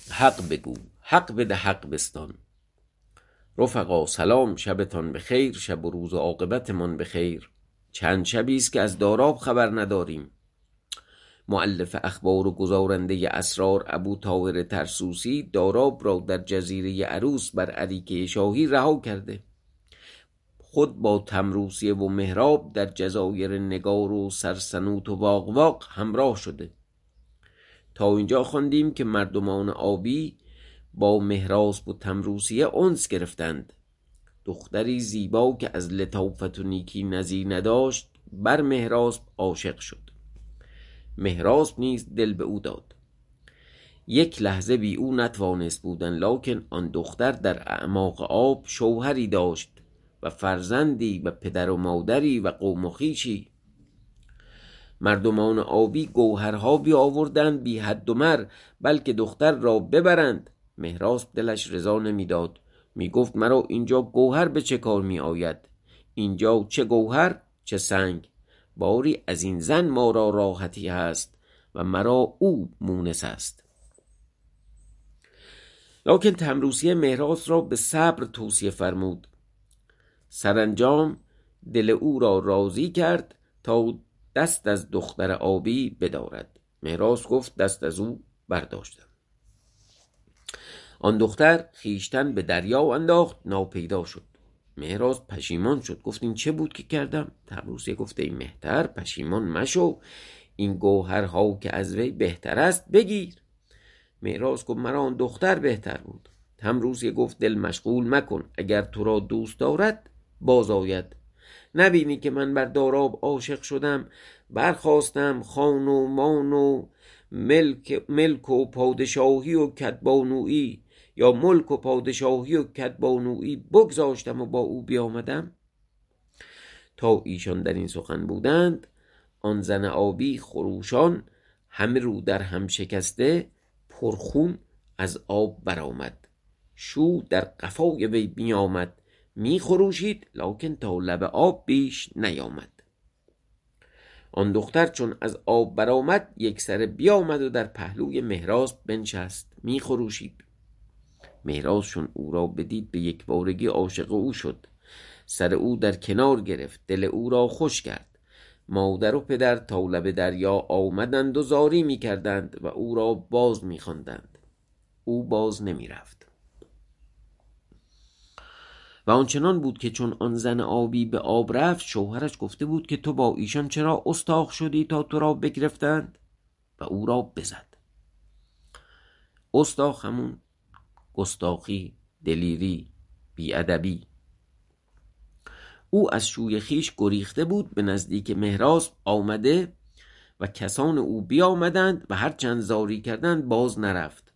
حق بگو، حق بده، حق بستان. رفقا سلام، شبتان بخیر، شب و روز و عاقبتمان بخیر. چند شبی است که از داراب خبر نداریم. مؤلف اخبار و گزارنده اسرار ابوطاهر طرسوسی داراب را در جزیره عروس بر اریکه شاهی رها کرده. خود با طمروسیه و مهراب در جزایر نگار و سرسنوت و واق همراه شده. تا اینجا خواندیم که مردمان آبی با مهراسب و طمروسیه انس گرفتند. دختری زیبا که از لطافت و نیکی نظیر نداشت بر مهراسب عاشق شد. مهراسب نیز دل به او داد. یک لحظه بی او نتوانست بودن، لکن آن دختر در اعماق آب شوهری داشت و فرزندی و پدر و مادری و قوم و خویشی. مردمان آبی گوهرها بیاوردند بی حد و مر، بلکه دختر را ببرند. مهراسب دلش رضا نمیداد، میگفت مرا اینجا گوهر به چه کار می آید؟ اینجا چه گوهر چه سنگ، باری از این زن ما را راحتی هست و مرا او مونس است. لکن طمروسیه مهراسب را به صبر توصیه فرمود. سرانجام دل او را راضی کرد تا دست از دختر آبی بدارد. مهراسب گفت دست از او برداشتم. آن دختر خیشتن به دریا انداخت، ناپیدا شد. مهراسب پشیمان شد، گفت این چه بود که کردم؟ طمروسیه گفت ای مهتر پشیمان مشو، این گوهرها که از وی بهتر است بگیر. مهراسب گفت مرا آن دختر بهتر بود. طمروسیه گفت دل مشغول مکن، اگر تو را دوست دارد باز آید. نبینی که من بر داراب عاشق شدم، برخواستم خان و مان و ملک و پادشاهی و کدبانویی، یا ملک و پادشاهی و کدبانویی بگذاشتم و با او بیامدم. تا ایشان در این سخن بودند، آن زن آبی خروشان همه رو در هم شکسته پرخون از آب برآمد. شو در قفای وی بیامد، می خروشید لکن تا لب آب بیش نیامد. آن دختر چون از آب برآمد یک سره بیامد و در پهلوی مهراسب بنشست، می خروشید. مهراسب چون او را بدید به یک بارگی عاشق او شد. سر او در کنار گرفت، دل او را خوش کرد. مادر و پدر تا لب دریا آمدند و زاری می کردند و او را باز می خواندند. او باز نمی رفت. و آنچنان بود که چون آن زن آبی به آب رفت، شوهرش گفته بود که تو با ایشان چرا استاخ شدی تا تو را بگرفتند؟ و او را بزد. استاخ همون گستاخی، دلیری، بیادبی. او از شوی خیش گریخته بود، به نزدیک مهراسب آمده و کسان او بیامدند و هر چند زاری کردند باز نرفت.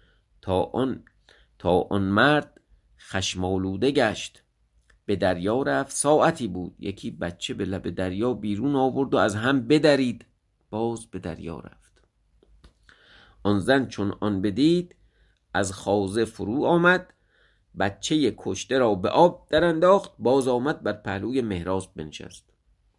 تا آن مرد خشمالوده گشت، به دریا رفت. ساعتی بود یکی بچه به لب دریا بیرون آورد و از هم بدرید، باز به دریا رفت. آن زن چون آن بدید از خوازه فرو آمد، بچه کشته را به آب در انداخت، باز آمد بر پهلوی مهراسب بنشست.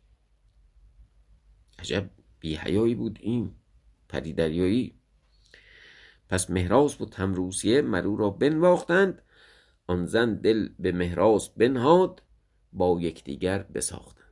عجب بی حیایی بود این پری دریایی. پس مهراسب و طمروسیه مرو را بنواختند. آن زن دل به مهراسب بنهاد، با یکدیگر بساختند.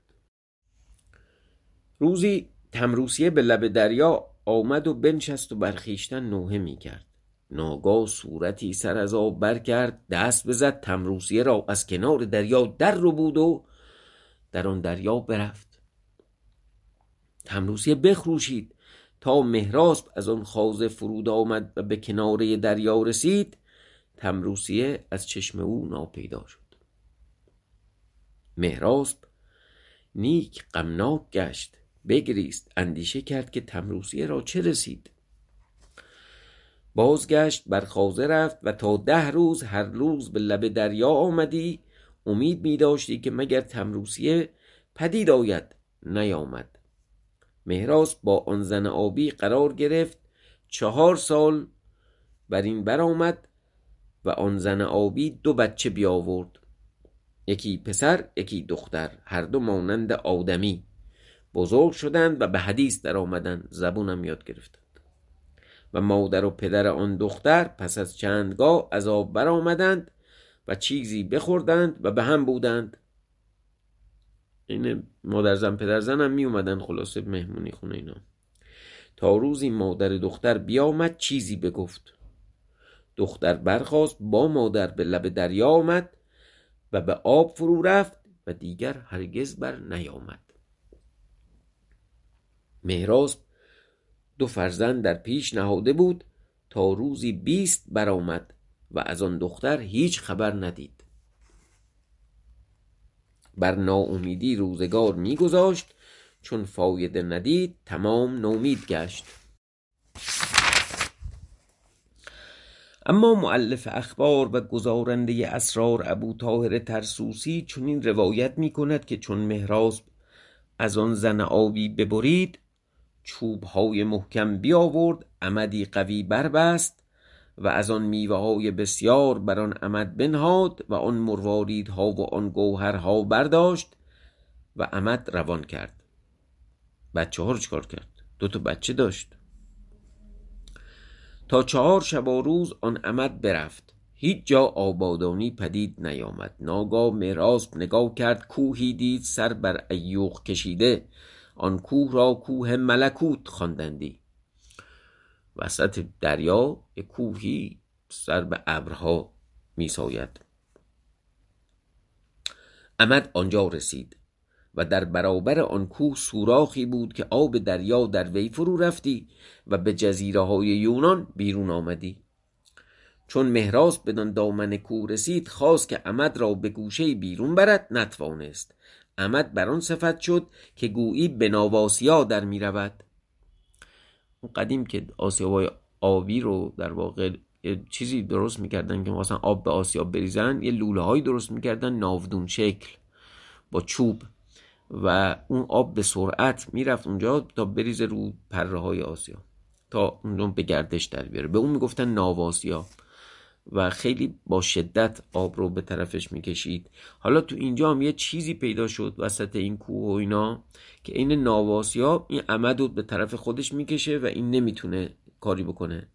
روزی طمروسیه به لب دریا آمد و بنشست و برخیشتن نوحه می کرد. ناگاه صورتی سر از آب بر کرد، دست بزد، طمروسیه را از کنار دریا در ربود و در آن دریا برفت. طمروسیه بخروشید. تا مهراسب از آن خوازه فرود آمد و به کناره دریا رسید، طمروسیه از چشم او ناپیدا شد. مهراسب نیک غمناک گشت، بگریست، اندیشه کرد که طمروسیه را چه رسید. بازگشت، بر خوازه رفت و تا 10 روز هر روز به لب دریا آمدی، امید می داشتی که مگر طمروسیه پدید آید. نیامد. مهراسب با آن زن آبی قرار گرفت. 4 سال بر این برآمد و آن زن آبی 2 بچه بیاورد، یکی پسر یکی دختر، هر دو مانند آدمی. بزرگ شدند و به حدیث در آمدند، زبونم یاد گرفتند. و مادر و پدر آن دختر پس از چندگاه از آب برآمدند و چیزی بخوردند و به هم بودند. این مادر زن پدر زن هم می اومدن خلاصه مهمونی خونه اینا. تا روزی مادر دختر بیامد چیزی بگفت. دختر برخاست با مادر به لب دریا آمد و به آب فرو رفت و دیگر هرگز بر نیامد. مهراسپ 2 فرزند در پیش نهاده بود تا روزی 20 برآمد و از آن دختر هیچ خبر ندید. بر ناامیدی روزگار می‌گذاشت، چون فایده ندید تمام نومید گشت. اما مؤلف اخبار و گزارنده اسرار ابوطاهر طرسوسی چنین روایت می‌کند که چون مهراسپ از آن زن آبی ببرید، چوب‌های محکم بیاورد، عمدی قوی بربست و از آن میوه‌های بسیار بر آن عمد بنهاد و آن مرواریدها و آن گوهرها برداشت و عمد روان کرد. بچه‌ها رو چکار کرد؟ 2 تا بچه داشت. تا 4 شب و روز آن عمد برفت، هیچ جا آبادانی پدید نیامد. ناگاه مهراسپ نگاه کرد، کوهی دید سر بر عیوق کشیده. آن کوه را کوه ملکوت خواندندی. وسط دریا یک کوهی سر به ابرها می ساید. عمد آنجا رسید و در برابر آن کوه سوراخی بود که آب دریا در وی فرو رفتی و به جزیره های یونان بیرون آمدی. چون مهراسپ بدان دامن کوه رسید، خواست که عمد را به گوشه بیرون برد، نتوانست. عمد بر آن صفت شد که گویی به ناواسیا در می رود. قدیم که آسیابای آبی رو در واقع چیزی درست میکردن که مثلا آب به آسیاب بریزن، یه لوله هایی درست میکردن ناودون شکل با چوب و اون آب به سرعت میرفت اونجا تا بریزه رو پره های آسیا تا اون به گردش در بیاره. به اون میگفتن ناواسیا و خیلی با شدت آب رو به طرفش میکشید. حالا تو اینجا هم یه چیزی پیدا شد وسط این کوه و اینا که این ناواسیا این عمد رو به طرف خودش میکشه و این نمیتونه کاری بکنه.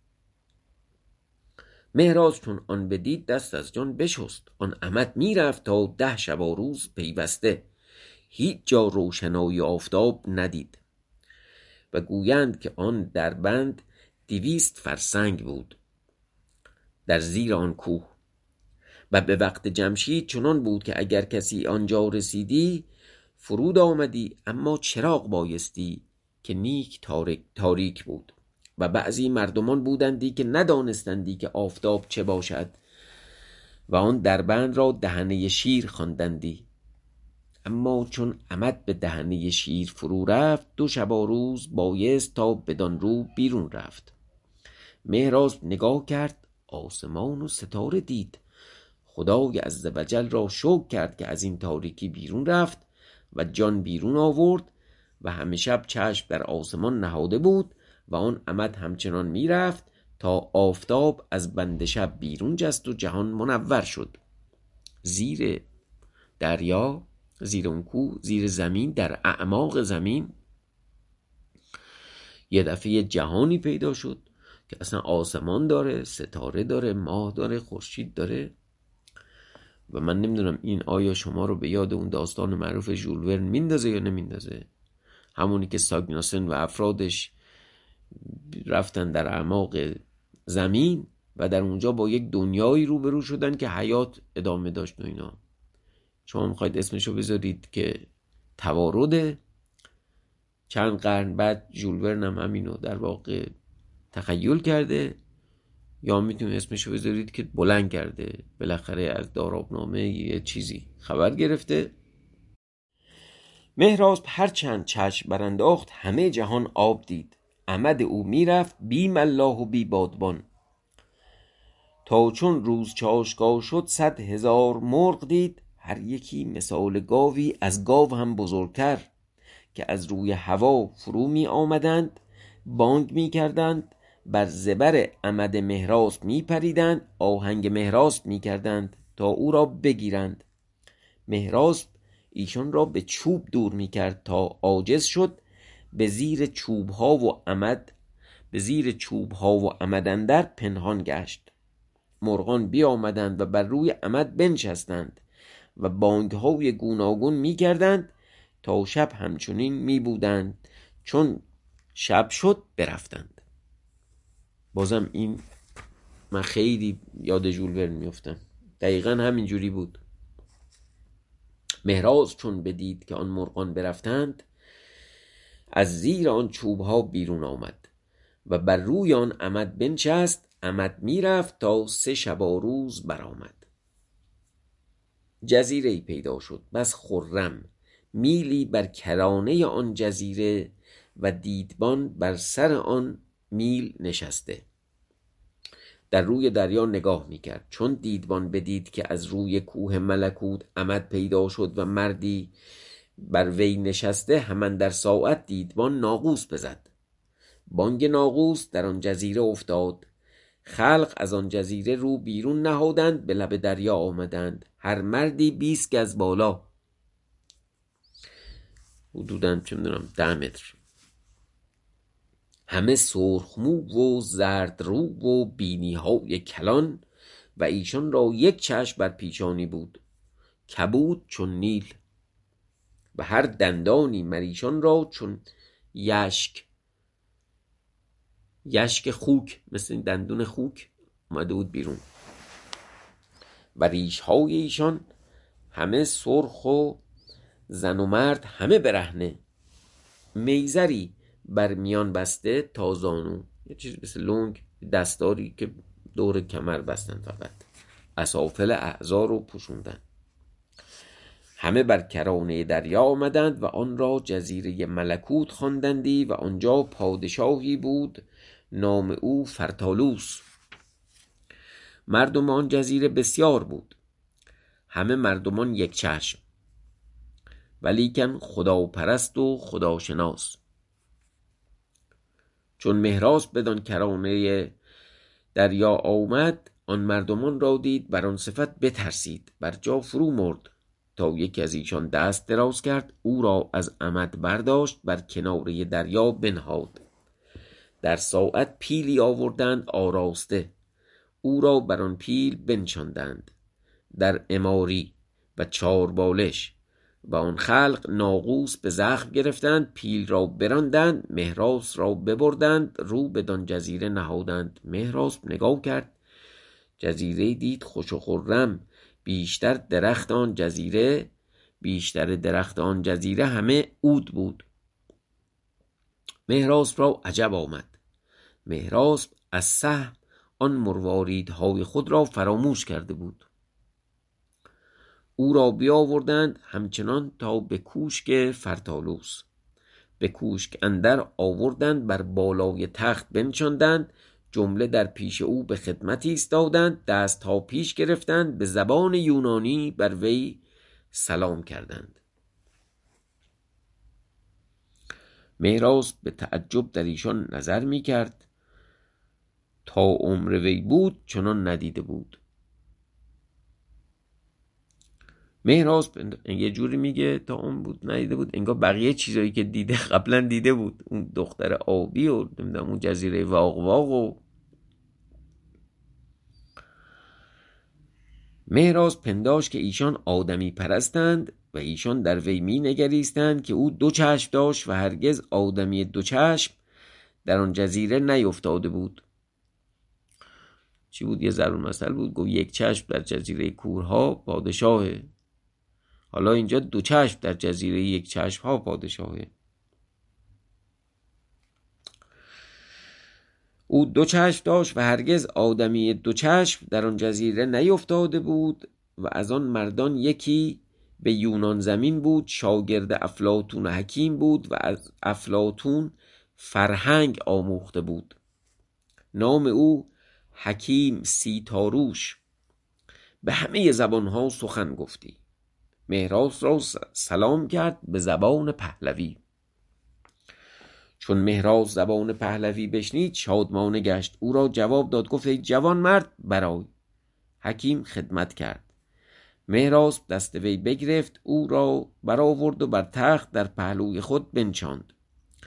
مهراز چون آن بدید دست از جان بشست. آن عمد میرفت تا 10 شب و روز پیوسته، هیچ جا روشنایی آفتاب ندید و گویند که آن دربند 200 فرسنگ بود در زیر آن کوه و به وقت جمشید چنان بود که اگر کسی آنجا رسیدی فرود آمدی، اما چراغ بایستی که نیک تاریک بود و بعضی مردمان بودندی که ندانستندی که آفتاب چه باشد و آن دربند را دهنه شیر خواندندی. اما چون عمد به دهنه شیر فرو رفت 2 شب و روز بایست تا بدان رو بیرون رفت. مهراسپ نگاه کرد، آسمان و ستاره دید. خدای عزوجل را شکر کرد که از این تاریکی بیرون رفت و جان بیرون آورد و همه شب چشم در آسمان نهاده بود و آن عمد همچنان میرفت تا آفتاب از بند شب بیرون جست و جهان منور شد. زیر دریا، زیر اون کوه، زیر زمین، در اعماق زمین یه دفعه جهانی پیدا شد که اصلا آسمان داره، ستاره داره، ماه داره، خورشید داره. و من نمیدونم این آیا شما رو به یاد اون داستان معروف ژول ورن میندازه یا نمیندازه، همونی که ساگناسن و افرادش رفتن در اعماق زمین و در اونجا با یک دنیایی روبرو شدن که حیات ادامه داشت و اینا. شما میخواید اسمشو بذارید که توارده. چند قرن بعد ژول ورن هم همینو در واقع تخیل کرده، یا میتونید اسمشو بذارید که بلند کرده، بالاخره از دارابنامه یه چیزی خبر گرفته. مهراسپ هر چند چشم برانداخت همه جهان آب دید. عمد او میرفت بی ملاح و بی بادبان تا چون روز چاشتگاه شد 100,000 مرغ دید، هر یکی مثال گاوی، از گاو هم بزرگتر، که از روی هوا فرو می آمدند، بانگ می کردند، بر زبر عمد مهراسپ می پریدند، آهنگ مهراسپ می کردند تا او را بگیرند. مهراسپ ایشان را به چوب دور می کرد تا عاجز شد، به زیر چوب ها و عمد به زیر چوب ها و عمد اندر پنهان گشت. مرغان بیامدند و بر روی عمد بنشستند و بانگ های گوناگون می کردند تا شب همچنین می بودند، چون شب شد برفتند. بازم این من خیلی یاد ژول ورن میفتم، دقیقا همینجوری بود. مهراز چون بدید که آن مرغان برفتند، از زیر آن چوب ها بیرون آمد و بر روی آن عمد بنشست. عمد میرفت تا 3 شب و روز برآمد. جزیره‌ای پیدا شد بس خرم، میلی بر کرانه آن جزیره و دیدبان بر سر آن میل نشسته. در روی دریا نگاه میکرد. چون دیدبان بدید که از روی کوه ملکوت عمد پیدا شد و مردی بر وی نشسته، همان در ساعت دیدبان ناقوس بزد. بانگ ناقوس در آن جزیره افتاد. خلق از آن جزیره رو بیرون نهادند، به لب دریا آمدند، هر مردی 20 گز بالا، حدوداً 10 متر، همه سرخمو و زرد رو و بینی های کلان و ایشان را یک چشم بر پیشانی بود، کبود چون نیل و هر دندانی مریشان را چون یشک خوک، مثل این دندون خوک اومده بود بیرون و ریش های ایشان همه سرخ و زن و مرد همه برهنه، میزری بر میان بسته تا زانو، یه چیز مثل لنگ، دستاری که دور کمر بستن، فقط اسافل اعضا رو پوشوندن. همه بر کرانه دریا آمدند و آن را جزیره ملکوت خواندندی و آنجا پادشاهی بود نام او فرتالوس. مردم آن جزیره بسیار بود، همه مردمان یک چشم، ولیکن خداپرست و خداشناس. چون مهراز بدان کرانه دریا آمد، آن مردمان را دید، بر آن صفت بترسید، بر جا فرو مرد، تا یکی از ایشان دست دراز کرد، او را از عمد برداشت، بر کناره دریا بنهاد. در ساعت پیلی آوردند آراسته، او را بر آن پیل بنشاندند در عماری و 4 بالش و آن خلق ناقوس به زخم گرفتند، پیل را براندند، مهراز را ببردند، رو بدان جزیره نهادند. مهراز نگاه کرد، جزیره دید خوش و خرم، بیشتر درخت آن جزیره همه عود بود. مهراز را عجب آمد. مهراز از سهم آن مرواریدهای خود را فراموش کرده بود. او را بیاوردند همچنان تا به کوشک فرتالوس. به کوشک اندر آوردند، بر بالای تخت بنشاندند، جمله در پیش او به خدمت ایستادند، دست ها پیش گرفتند، به زبان یونانی بر وی سلام کردند. مهراز به تعجب در ایشان نظر می کرد، تا عمر وی بود چنان ندیده بود. مهراز یه جوری میگه تا اون بود ندیده بود، انگار بقیه چیزایی که دیده قبلا دیده بود، اون دختر آبی و نمیدونم اون جزیره واق و مهراز پنداش که ایشان آدمی پرستند و ایشان در وی می نگریستند که او 2 چشم داشت و هرگز آدمی 2 چشم در آن جزیره نیفتاده بود. چی بود؟ یه ضرب المثل بود، گفت 1 چشم در جزیره کورها پادشاهه، حالا اینجا 2 چشم در جزیره 1 چشم ها پادشاهه. او 2 چشم داشت و هرگز آدمی 2 چشم در آن جزیره نیفتاده بود و از آن مردان یکی به یونان زمین بود، شاگرد افلاطون حکیم بود و از افلاطون فرهنگ آموخته بود. نام او حکیم سیتاروش، به همه زبانها سخن گفتی. مهراز را سلام کرد به زبان پهلوی. چون مهراز زبان پهلوی بشنید شادمانه گشت، او را جواب داد، گفت ای جوان مرد برآی. حکیم خدمت کرد. مهراز دست وی بگرفت، او را برآورد و بر تخت در پهلوی خود بنشاند.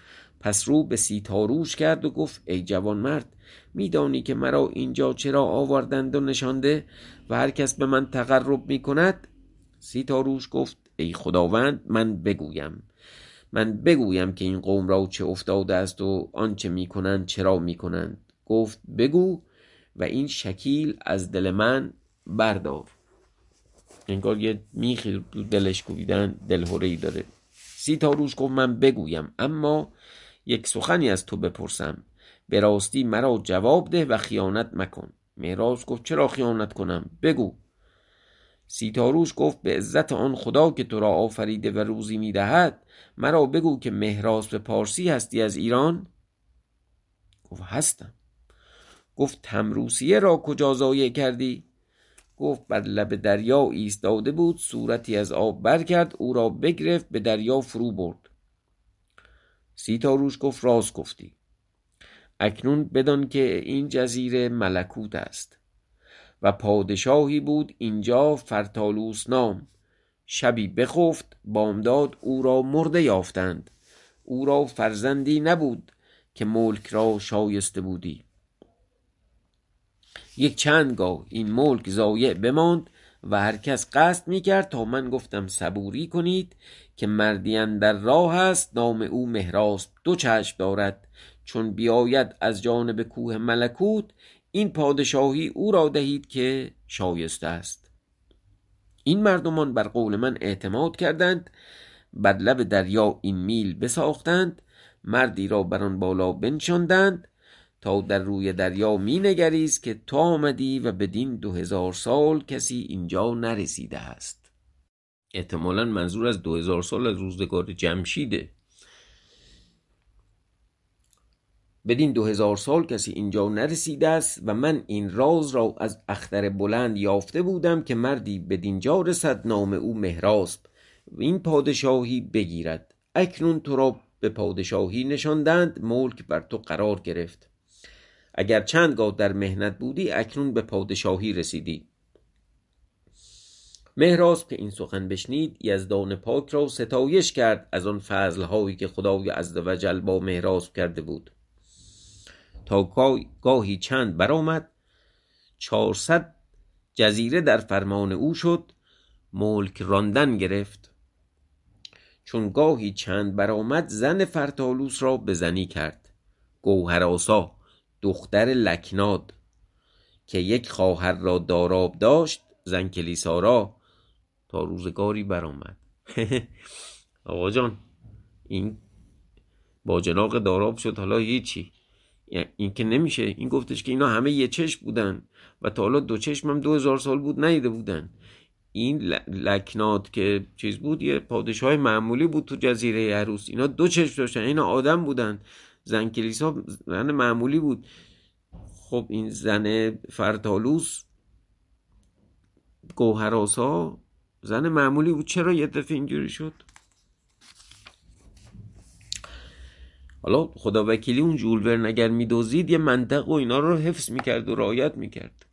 پس رو به سیتاروش کرد و گفت ای جوان مرد، میدانی که مرا اینجا چرا آوردند و نشانده و هر کس به من تقرب میکند؟ سیتاروش گفت ای خداوند، من بگویم که این قوم را چه افتاده است و آنچه میکنند چرا میکنند. گفت بگو و این شکیل از دل من بردار. انگار یه میخی دلش کوبیدن، دلهره‌ای داره. سیتاروش گفت من بگویم، اما یک سخنی از تو بپرسم. به راستی مرا جواب ده و خیانت مکن. مهراز گفت چرا خیانت کنم؟ بگو. سیتاروش گفت به عزت آن خدا که تو را آفریده و روزی میدهد، مرا بگو که مهراز به پارسی هستی از ایران؟ گفت هستم. گفت تمروسیه را کجا ضایع کردی؟ گفت بر لب دریا ایستاده بود، صورتی از آب برکرد، او را بگرفت به دریا فرو برد. سیتاروش گفت راست گفتی. اکنون بدان که این جزیره ملکوت است و پادشاهی بود اینجا فرتالوس نام. شبی بخفت، بامداد او را مرده یافتند. او را فرزندی نبود که ملک را شایسته بودی. یک چند گاه این ملک ضایع بماند و هر کس قصد میکرد تا من گفتم صبوری کنید که مردی اندر راه است، نام او مهراز، دو چشم دارد. چون بیاید از جانب کوه ملکوت، این پادشاهی او را دهید که شایسته است. این مردمان بر قول من اعتماد کردند، بر لب دریا این میل بساختند، مردی را بر آن بالا بنشاندند تا در روی دریا می نگریست که تو آمدی و بدین 2000 سال کسی اینجا نرسیده است. احتمالاً منظور از 2000 سال از روزگار جمشیده. بدین 2000 سال کسی اینجا نرسیده است و من این راز را از اختر بلند یافته بودم که مردی بدینجا رسد، نام او مهراز، و این پادشاهی بگیرد. اکنون تو را به پادشاهی نشاندند، ملک بر تو قرار گرفت. اگر چندگاه در مهنت بودی، اکنون به پادشاهی رسیدی. مهراز که این سخن بشنید، یزدان پاک را ستایش کرد از آن فضلهایی که خدای عزوجل با مهراز کرده بود. تا گاهی چند برآمد، 400 جزیره در فرمان او شد، ملک راندن گرفت. چون گاهی چند برآمد، زن فرتالوس را به زنی کرد، گوهرآسا دختر لکناد که یک خواهر را داراب داشت، زن کلیسا را. تا روزگاری برآمد. آقا جان، این باجناق داراب شد، حالا هیچی. این که نمیشه. این گفتش که اینا همه یه چشم بودن و تا حالا دو چشم هم 2000 سال بود ندیده بودن. این لکناد که چیز بود، یه پادشاه معمولی بود تو جزیره عروس. اینا دو چشم داشتن، اینا آدم بودن. زن کلیسا زن معمولی بود. خب این زن فرتالوس گوهرآسا زن معمولی بود، چرا یه دفعه اینجوری شد؟ حالا خدا وکیلی اون ژول ورن اگر میدوزید یه منطق و اینا رو حفظ میکرد و رعایت میکرد.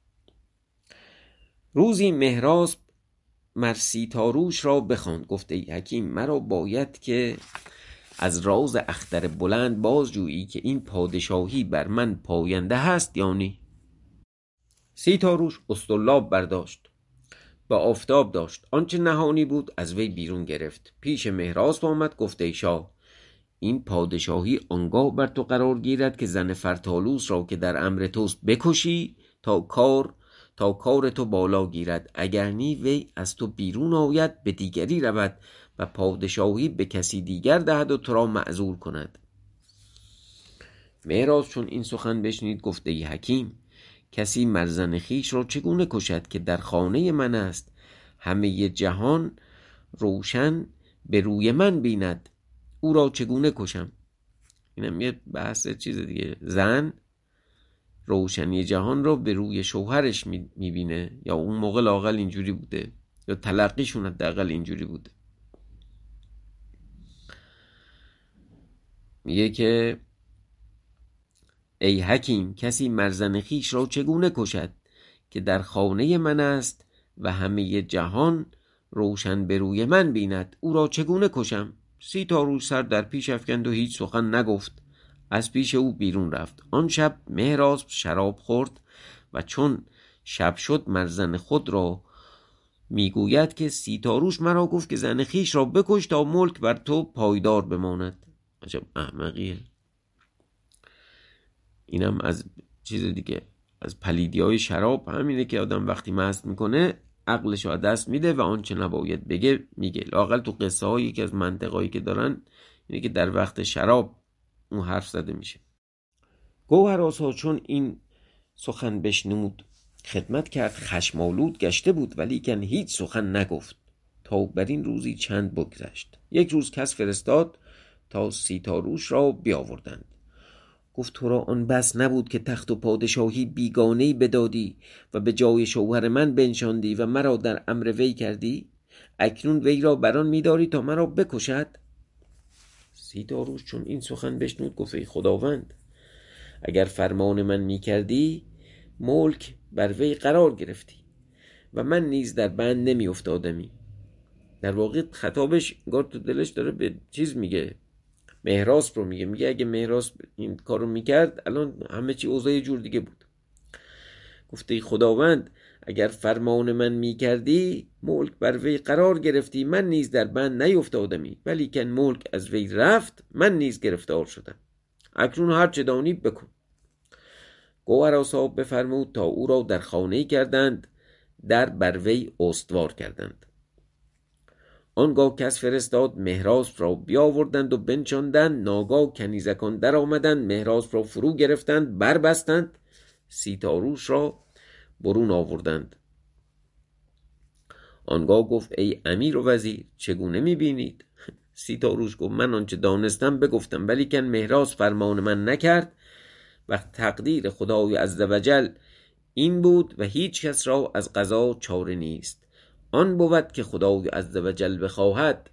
روزی مهراز سیتاروش را بخواند، گفت ای حکیم، مرا باید که از راز اختر بلند بازجویی که این پادشاهی بر من پاینده هست یا نی. سیتاروش اسطرلاب برداشت، با آفتاب داشت، آنچه نهانی بود از وی بیرون گرفت، پیش مهراز آمد، گفت ای شاه، این پادشاهی آنگاه بر تو قرار گیرد که زن فرتالوس را که در امر توست بکشی تا کار تو بالا گیرد، اگر نی وی از تو بیرون آید، به دیگری رود و پادشاهی به کسی دیگر دهد و تو را معزول کند. مهراز چون این سخن بشنید، گفت ای حکیم، کسی مرزن خیش را چگونه کشد که در خانه من است؟ همه جهان روشن به روی من بیند، او را چگونه کشم؟ اینم یه بحث چیز دیگه. زن روشنی جهان را به روی شوهرش میبینه، یا اون موقع لااقل اینجوری بوده، یا تلقیشون حداقل اینجوری بوده. میگه که ای حکیم، کسی مرزن خیش را چگونه کشد که در خانه من است و همه جهان روشن به روی من بیند، او را چگونه کشم؟ سیتاروش سر در پیش افکند و هیچ سخن نگفت. از پیش او بیرون رفت. آن شب مهراسپ شراب خورد و چون شب شد مرزن خود را میگوید که سیتاروش مرا گفت که زن خیش را بکش تا ملک بر تو پایدار بماند. عجب احمقیه. اینم از چیز دیگه، از پلیدی‌های شراب همینه که آدم وقتی مست میکنه عقلش رو دست میده و آنچه نباید بگه میگه. لااقل تو قصه هایی یکی از منطقهایی که دارن اینه که در وقت شراب اون حرف زده میشه. گوهرآسا چون این سخن بشنود خدمت کرد، خشمالود گشته بود ولیکن هیچ سخن نگفت تا بر این روزی چند بگذشت. یک روز کس فرستاد تا سیتاروش را بیاوردند. گفت تو را آن بس نبود که تخت و پادشاهی بیگانه‌ای بدادی و به جای شوهر من بنشاندی و مرا در امر وی کردی؟ اکنون وی را بران می‌داری تا مرا بکشد؟ سیتاروش چون این سخن بشنود گفت ای خداوند، اگر فرمان من می‌کردی ملک بر وی قرار گرفتی و من نیز در بند نمی افتادمی. در واقع خطابش انگار تو دلش داره به چیز میگه، مهراسپ رو میگه اگه مهراسپ این کارو میکرد الان همه چی اوضاع جور دیگه بود. گفته ای خداوند، اگر فرمان من میکردی ملک بر وی قرار گرفتی، من نیز در بند نیفتادمی، ولیکن ملک از وی رفت، من نیز گرفتار شدم. اکنون هر چه دانی بکن. گوهرآسا بفرمود تا او را در خانه‌ای کردند، در بر وی استوار کردند. آنگاه کس فرستاد مهراسپ را بیاوردند و بنشاندند. ناگاه کنیزکان در آمدند، مهراسپ را فرو گرفتند، بربستند، سیتاروش را برون آوردند. آنگاه گفت ای امیر و وزیر چگونه میبینید؟ سیتاروش گفت من آنچه دانستم بگفتم، ولیکن مهراسپ فرمان من نکرد و تقدیر خدای عزوجل این بود و هیچ کس را از قضا چاره نیست. آن بود که خدای عزوجل بخواهد.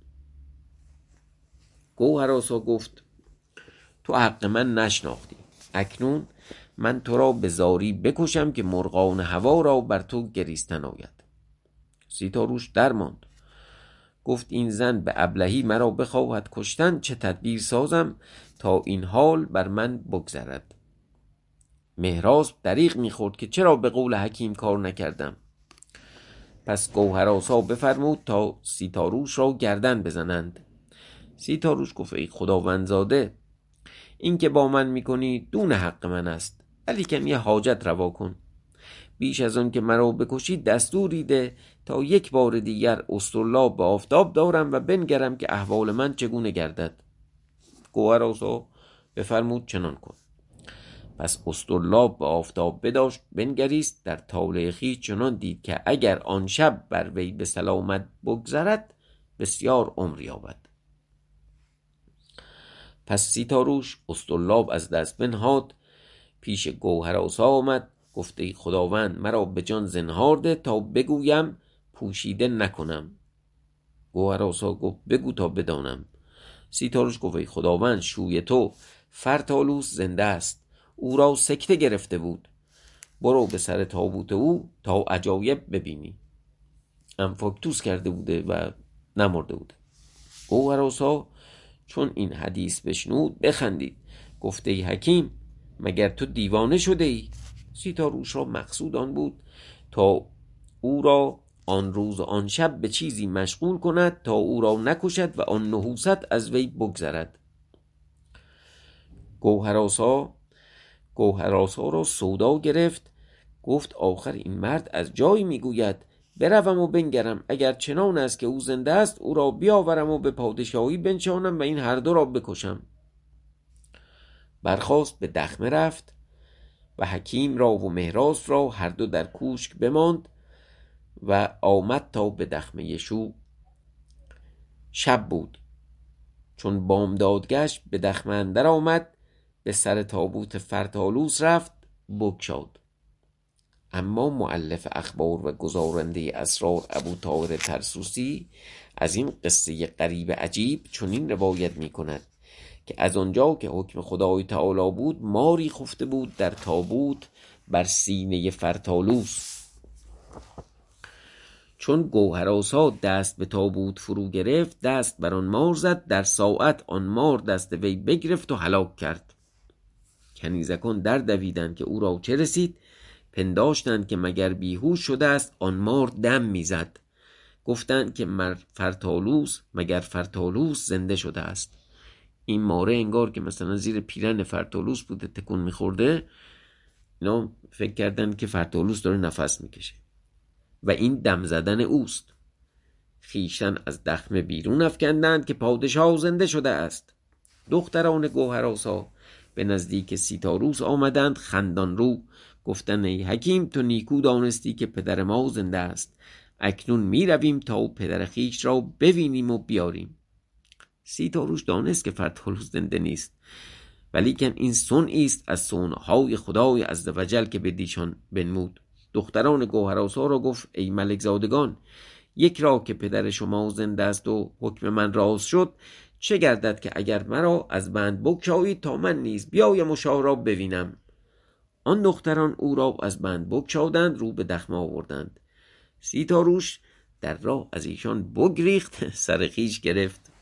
گوهرآسا گفت تو حق من نشناختی، اکنون من تو را به زاری بکشم که مرغان هوا را بر تو گریستن آید. سیتاروش درماند. گفت این زن به ابلهی مرا بخواهد کشتن، چه تدبیر سازم تا این حال بر من بگذرد؟ مهراسپ دریغ میخورد که چرا به قول حکیم کار نکردم. پس گوهرآسا بفرمود تا سیتاروش را گردن بزنند. سیتاروش گفت ای خداوندزاده، این که با من میکنی دون حق من است، ولیکن یه حاجت روا کن. بیش از آن که مرا بکشی دستوری ده تا یک بار دیگر اسطرلاب به آفتاب دارم و بنگرم که احوال من چگونه گردد. گوهرآسا بفرمود چنان کن. پس اسطرلاب به آفتاب بداشت، بنگریست، در طالع خویش چنان دید که اگر آن شب بر وی به سلامت بگذرد بسیار عمر یابد. پس سیتاروش اسطرلاب از دست بنهاد، پیش گوهرآسا آمد. گفته ای خداوند، مرا به جان زنهار ده تا بگویم پوشیده نکنم. گوهرآسا گفت بگو تا بدانم. سیتاروش گفت ای خداوند، شوی تو فرتالوس زنده است، او را سکته گرفته بود. برو به سر تابوت او تا عجایب ببینی. انفاکتوس کرده بوده و نمرده بوده. گوهرآسا چون این حدیث بشنود بخندید. گفته ای حکیم، مگر تو دیوانه شده ای؟ سیتاروش را مقصود آن بود تا او را آن روز و آن شب به چیزی مشغول کند تا او را نکشد و آن نحوست از وی بگذرد. گوهرآسا را سودا گرفت. گفت آخر این مرد از جای میگوید، بروم و بنگرم، اگر چنان است که او زنده است او را بیاورم و به پادشاهی بنشانم و این هر دو را بکشم. برخاست به دخمه رفت و حکیم را و مهراسپ را هر دو در کوشک بماند و آمد تا به دخمه شو. شب بود. چون بامداد گشت به دخمه اندر آمد، به سر تابوت فرتالوس رفت، بگشاد. اما مؤلف اخبار و گزارنده اسرار ابوطاهر طرسوسی از این قصه غریب عجیب چنین روایت می کند که از آنجا که حکم خدای تعالی بود، ماری خفته بود در تابوت بر سینه فرتالوس. چون گوهرآسا دست به تابوت فرو گرفت، دست بر آن مار زد، در ساعت آن مار دست وی بگرفت و هلاک کرد. کنیزکان در دویدند که او را چه رسید، پنداشتند که مگر بیهوش شده است، آن مار دم میزد. گفتند که مگر فرتالوس زنده شده است. این ماره انگار که مثلا زیر پیرن فرتالوس بوده تکون میخورده، اینا فکر کردن که فرتالوس داره نفس میکشه و این دم زدن اوست. خیشتن از دخمه بیرون افکندند که پادشاه زنده شده است. دختران گوهرآسا به نزدیک سیتاروس آمدند خندان رو. گفتند ای حکیم، تو نیکو دانستی که پدر ما زنده است. اکنون می رویم تا پدر خیش را ببینیم و بیاریم. سیتاروس دانست که فرتالوس زنده نیست، ولیکن این صنعی است از صنعهای خدای عزوجل که به دیشان بنمود. دختران گوهرآسا را گفت ای ملک زادگان، یک را که پدر شما زنده است و حکم من راست شد، چه گردد که اگر مرا از بند بگشایید تا من نیز بیایم و شاه را ببینم. آن دختران او را از بند بگشادند، رو به دخمه آوردند. سیتاروس در راه از ایشان بگریخت، سر خویش گرفت.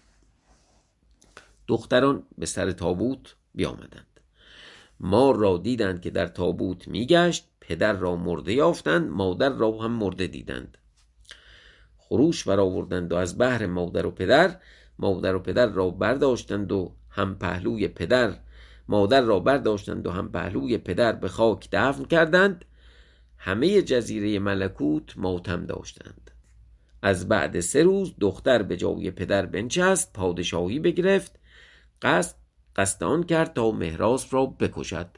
دختران به سر تابوت بیامدند. مار را دیدند که در تابوت میگشت. پدر را مرده یافتند، مادر را هم مرده دیدند. خروش برآوردند و از بحر مادر و پدر را برداشتند و هم پهلوی مادر را برداشتند و هم پهلوی پدر به خاک دفن کردند. همه جزیره ملکوت ماتم داشتند. از بعد 3 روز دختر به جای پدر بنشست، پادشاهی بگرفت. قصد آن کرد تا مهراس را بکشد.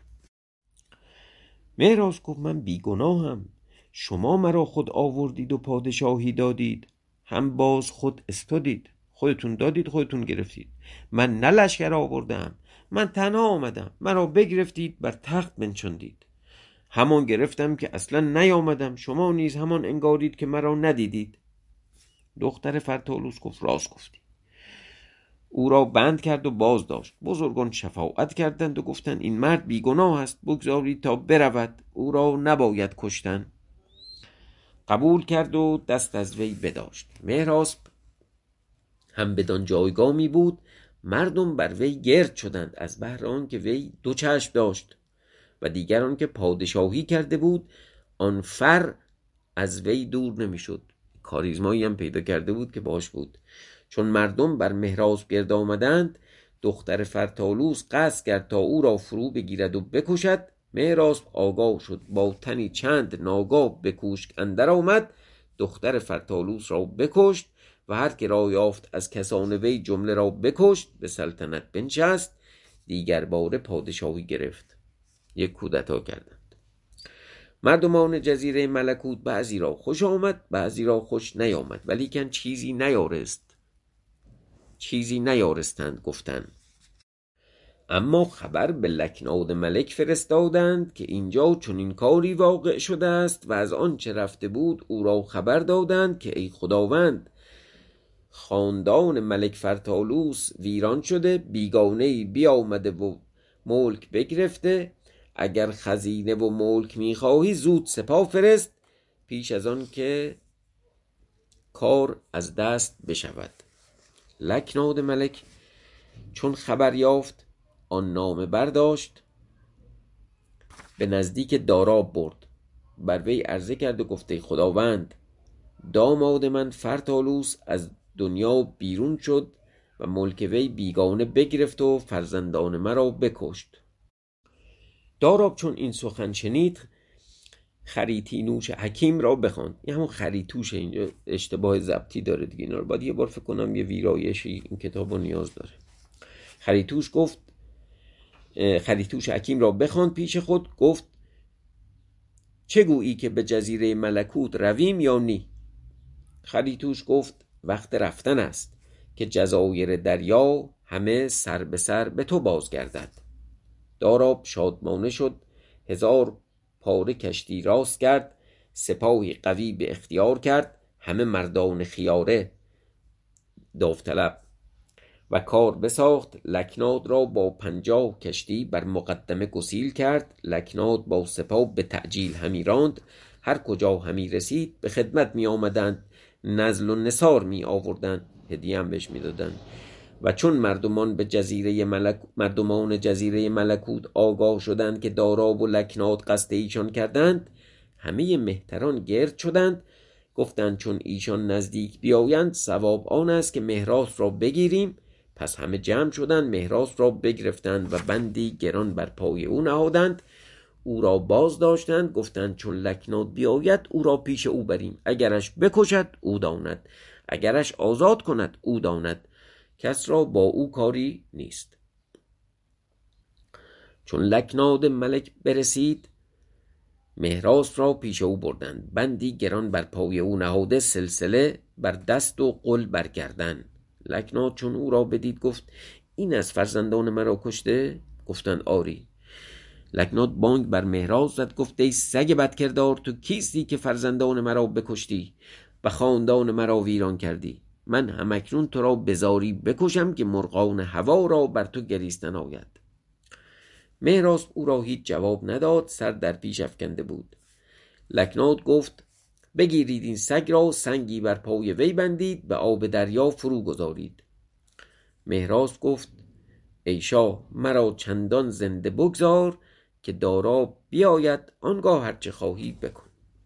مهراس گفت من بیگناهم. شما مرا خود آوردید و پادشاهی دادید، هم باز خود استادید. خودتون دادید، خودتون گرفتید. من نه لشکر آوردم، من تنها آمدم. مرا بگرفتید، بر تخت بنشاندید. همان گرفتم که اصلا نیامدم. شما نیز همان انگارید که مرا ندیدید. دختر فرتالوس گفت راست گفتی. او را بند کرد و باز داشت. بزرگان شفاعت کردند و گفتند این مرد بیگناه است، بگذارید تا برود، او را نباید کشتن. قبول کرد و دست از وی بداشت. مهراس هم بدان جایگامی بود، مردم بر وی گرد شدند، از بهر آن که وی 2 چشم داشت و دیگران که پادشاهی کرده بود، آن فر از وی دور نمیشد. کاریزمایی هم پیدا کرده بود که باش بود. چون مردم بر مهراس گرد آمدند، دختر فرتالوس قصد کرد تا او را فرو بگیرد و بکشد. مهراس آگاه شد، با تنی چند ناگاه به کوشک اندر آمد، دختر فرتالوس را بکشت و هر که را یافت از کسان وی جمله را بکشت. به سلطنت بنشست، دیگر باره پادشاهی گرفت. یک کودتا کردند. مردمان جزیره ملکوت بعضی را خوش آمد، بعضی را خوش نیامد، ولیکن چیزی نیارستند گفتن. اما خبر به لکناد ملک فرستادند که اینجا چنین کاری واقع شده است و از آن چه رفته بود او را خبر دادند که ای خداوند، خاندان ملک فرتالوس ویران شده، بیگانه‌ای بیامده و ملک بگرفته. اگر خزینه و ملک میخواهی زود سپاه فرست، پیش از آن که کار از دست بشود. لکناد ملک چون خبر یافت، آن نامه برداشت، به نزدیک داراب برد. بر وی عرضه کرد و گفته خداوند، داماد من فرتالوس از دنیا بیرون شد و ملک وی بیگانه بگرفت و فرزندان مرا بکشت. داراب چون این سخن شنید، خریتینوش حکیم را بخواند. این همون خریتوش، اینجا اشتباه ضبطی داره دیگه، اینا رو باید یه بار فکر کنم یه ویرایشی این کتابو نیاز داره. خریتوش حکیم را بخواند پیش خود، گفت چه گویی که به جزیره ملکوت رویم یا نی؟ خریتوش گفت وقت رفتن است که جزایر دریا همه سر به سر به تو بازگردد. داراب شادمانه شد، 1000 پاره کشتی راست کرد، سپاهی قوی به اختیار کرد، همه مردان خیاره داوطلب، و کار بساخت. لکناد را با 50 کشتی بر مقدمه گسیل کرد. لکناد با سپاه به تعجیل همی راند. هر کجا همی رسید به خدمت می آمدند، نزل و نثار می آوردند، هدیه هم بهش می دادند. و چون مردمان جزیره ملکوت آگاه شدند که داراب و لکنات قصد ایشان کردند، همه مهتران گرد شدند. گفتند چون ایشان نزدیک بیایند ثواب آن است که مهراس را بگیریم. پس همه جمع شدند، مهراس را بگرفتند و بندی گران بر پای او نهادند. او را باز داشتند، گفتند چون لکنات بیاید او را پیش او بریم، اگرش بکشد او داند، اگرش آزاد کند او داند، کس را با او کاری نیست. چون لکنات ملک برسید مهراس را پیش او بردند، بندی گران بر پای او نهاده، سلسله بر دست و قل بر گردن. لکنات چون او را بدید گفت این از فرزندان مرا کشته؟ گفتند آری. لکنات بانگ بر مهراس زد، گفت ای سگ بدکردار، تو کیستی که فرزندان مرا بکشتی و خاندان مرا ویران کردی؟ من همکنون تو را بزاری بکشم که مرغان هوا را بر تو گریستن آید. مهراس او را هیچ جواب نداد، سر در پیش افکنده بود. لکنات گفت بگیرید این سگ را، سنگی بر پای وی بندید، به آب دریا فرو گذارید. مهراس گفت ای شاه، مرا چندان زنده بگذار که داراب بیاید، آنگاه هرچه خواهی بکن.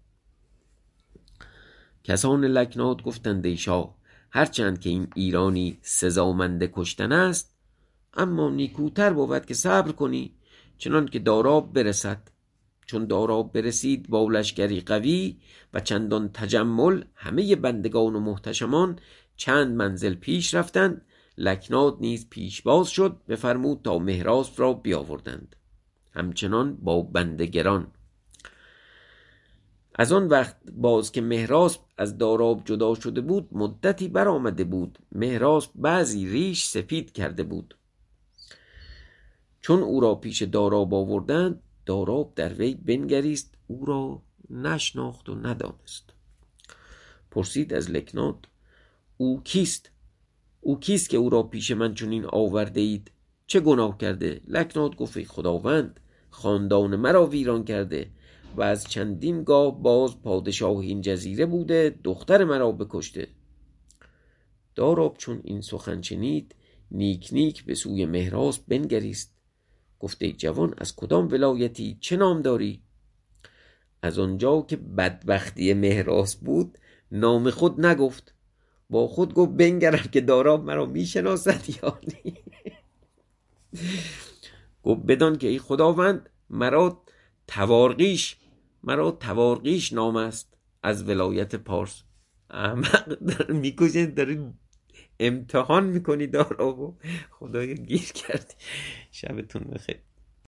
کسان لکنات گفتند ای شاه، هرچند که این ایرانی سزامند کشتن است، اما نیکوتر بود که صبر کنی چنان که داراب برسد. چون داراب برسید با لشکری قوی و چندان تجمل، همه بندگان و محتشمان چند منزل پیش رفتند. لکنات نیز پیش باز شد، بفرمود تا مهراس را بیاوردند، همچنان با بندگران. از آن وقت باز که مهراس از داراب جدا شده بود مدتی برآمده بود. مهراس بعضی ریش سفید کرده بود. چون او را پیش داراب آوردند، داراب در وی بنگریست، او را نشناخت و ندانست. پرسید از لکنات او کیست؟ او کیست که او را پیش من چنین آورده اید؟ چه گناه کرده؟ لکنات گفت ای خداوند، خاندان مرا ویران کرده و از چندین گاه باز پادشاه این جزیره بوده، دختر مرا بکشته. داراب چون این سخن شنید نیک نیک به سوی مهراس بنگریست، گفت ای جوان، از کدام ولایتی، چه نام داری؟ از آنجا که بدبختی مهراس بود نام خود نگفت، با خود گفت بنگرم که داراب مرا میشناسد یا نه. گفت بدان که ای خداوند، مرا توارقیش نام است از ولایت پارس. احمق، میکشن، داری امتحان میکنی دارابو. خدایا گیر کردی. شبتون بخیر.